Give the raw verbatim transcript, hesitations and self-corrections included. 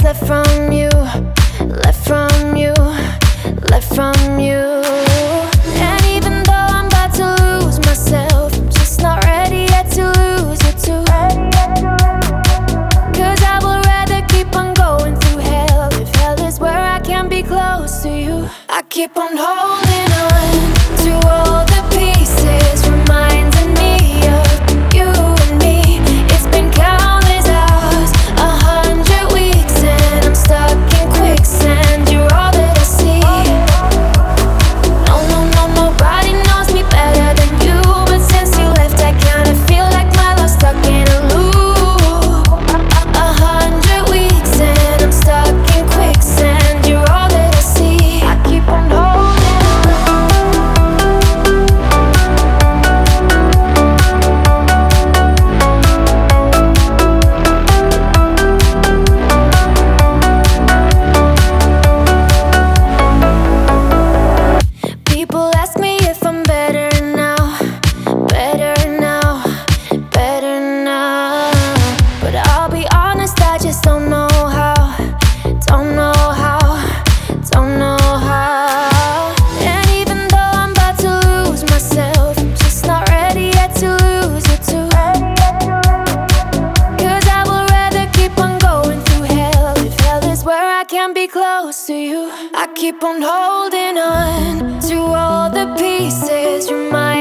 left from you, left from you, left from you. And even though I'm about to lose myself, I'm just not ready yet to lose you too. Cause I would rather keep on going through hell, if hell is where I can be close to you. I keep on holding on to all the pieces, reminding me of you and me. It's been countless hours, a hundred weeks, and I'm stuck in quicksand. You're all that I see. No, no, no, nobody knows me better than you. But since you left, I kinda feel like my love's stuck in a loop. A hundred weeks and I'm stuck in quicksand. You're all that I see. I keep on holding People ask me if I'm better now, better now, better now. But I'll be honest, I just don't know how, don't know how, don't know how. And even though I'm about to lose myself, I'm just not ready yet to lose you too. Cause I would rather keep on going through hell, if hell is where I can be close to you. I keep on holding on to all the pieces, remind